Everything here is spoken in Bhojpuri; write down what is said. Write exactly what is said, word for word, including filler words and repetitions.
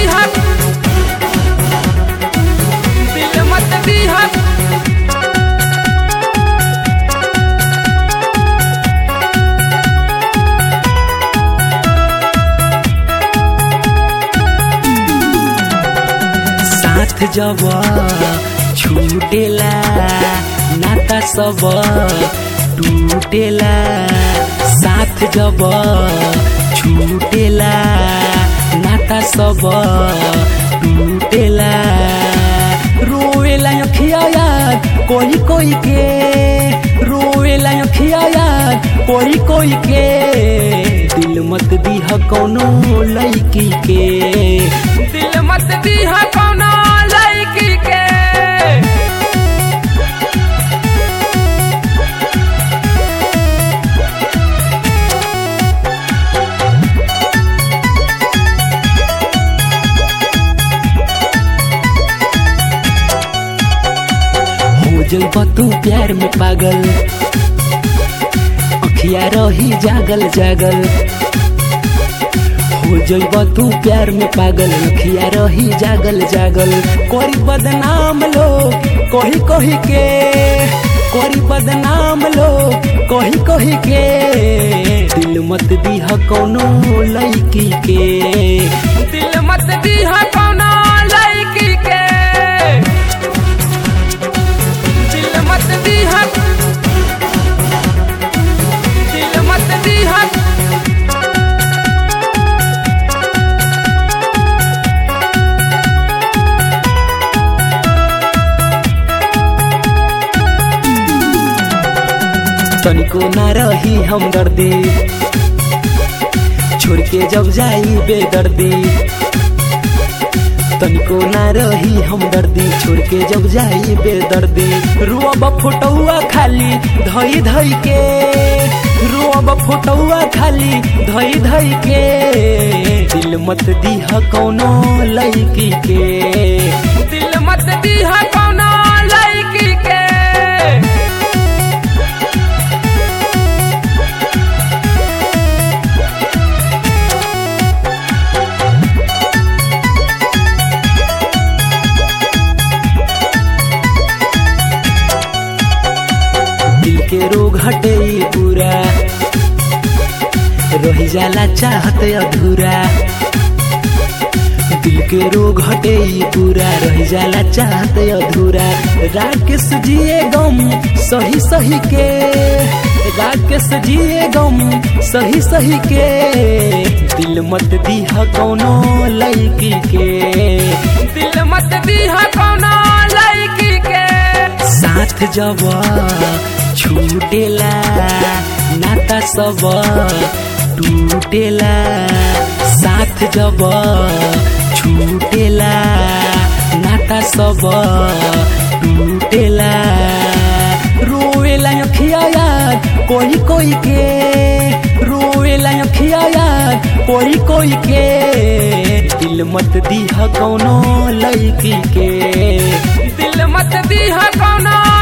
दीहा दिल मत दीहा साथ जब छूटेला नाता सब टूटेला साथ जब छूटेला नाता सब टूटेला रोएला अखिया याद कोई कोई के रोएला अखिया याद कोई कोई के दिल मत दीहा कौनो लड़की के दिल मत दीहा कौनो लड़की के हो जइबा तू प्यार में पागल अखिया रही जागल जागल हो जइबा तू प्यार में पागल अखिया रही जागल जागल कोरी बदनाम लोग कही कही के कोरी बदनाम लोग कही कही के दिल मत दीहा कौनो लड़की के दिल मत दीहा कौनो लड़की के दिल मत दीहा दिल मत दीहा तनिको ना रही हम दर्दी छोड़ के जब जाई बेदर्दी तनिको ना रही हम दर्दी छोड़ के जब जाई बेदर्दी रुअब फोटुआ खाली धई धई के रुअब फोटुआ खाली धई धई के दिल मत दीहा कौनो लड़की के दिल मत दीहा कौनो लड़की के दिल के रोग हटे पूरा रही जाला चाहत अधूरा दिल के रोग हटे पूरा रही जाला चाहत अधूरा राकेश जिए गम सही सही के राकेश जिए गम सही सही के दिल मत दीहा कौनो लड़की के दिल मत दीहा कौनो लड़की के साथ जब छूटेला नाता सब टूटेला साथ जब छूटेला नाता सब टूटेला रोएला अखिया याद कोई कोई के रोएला अखिया याद कोई कोई के दिल मत दीहा कौनो लड़की के दिल मत दीहा कौनो